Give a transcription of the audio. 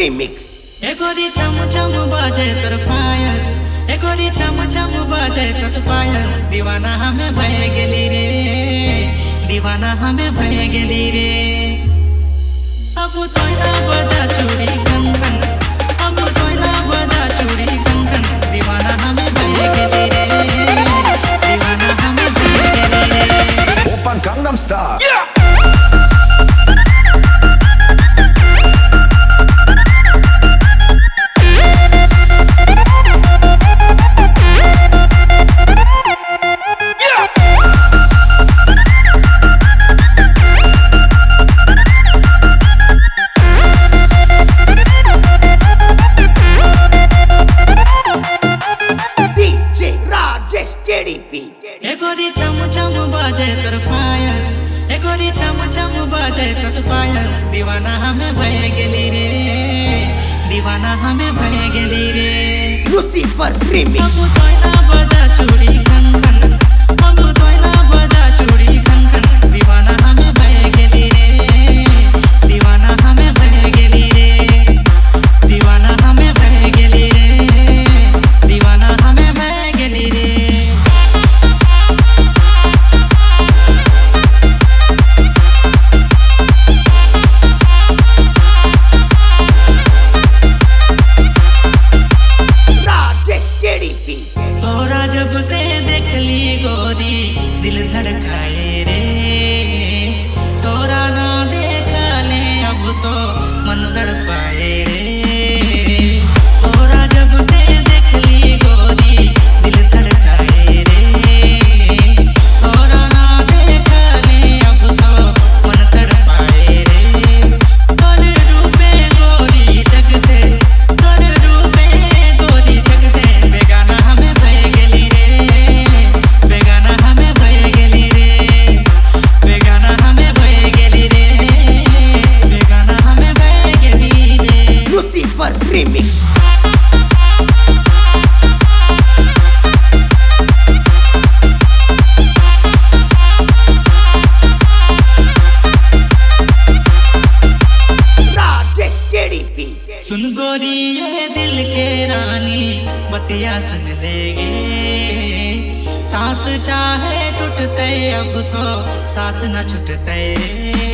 remix. एगोरी छम छम बाजे तोर पायल, एगोरी छम छम बाजे तोर पायल, दीवाना हमें भय गेली रे, दीवाना हमें भय गेली रे। अब तो ना बजा चूड़ी खन खन, अब तो ना बजा चूड़ी खन खन, दीवाना हमें भय गेली रे, दीवाना हमें भय गेली रे। Open Gangnam Style. एगोरी छम छम बाजे तोर पायल, एगोरी छम छम बाजे तोर पायल, दीवाना हमें भय गेली रे, दीवाना हमें भय गेली रे। Lucifer remix. अब तो ना बजा चूड़ी खन खन, अब तो ना बजा चूड़ी खन खन, दीवाना हमें भय गेली रे, दीवाना हमें भय गेली रे, दीवाना हमें भय गेली रे, दीवाना हमें भय गेली रे। तोरा जब से देख ली गोरी दिल धड़काए रे, तोरा ना देखा ले अब तो मन तड़पाए रे। तोरा जब से देख ली गोरी दिल धड़काए रे, तोरा ना देखा ले अब तो मन तड़पाए रे। तोर रूपे गोरी जग से, तोर रूपे गोरी जग से, बेगाना हमें भय गेली रे, बेगाना हमें भय गेली रे, बेगाना हमें भय गेली रे, बेगाना हमें भय गेली रे। Lucifer remix. Rajesh KDP. सुन गोरी ये दिल के रानी बतिया सुन लेगे, सांस चाहे टूटते अब तो साथ न छूटते रे।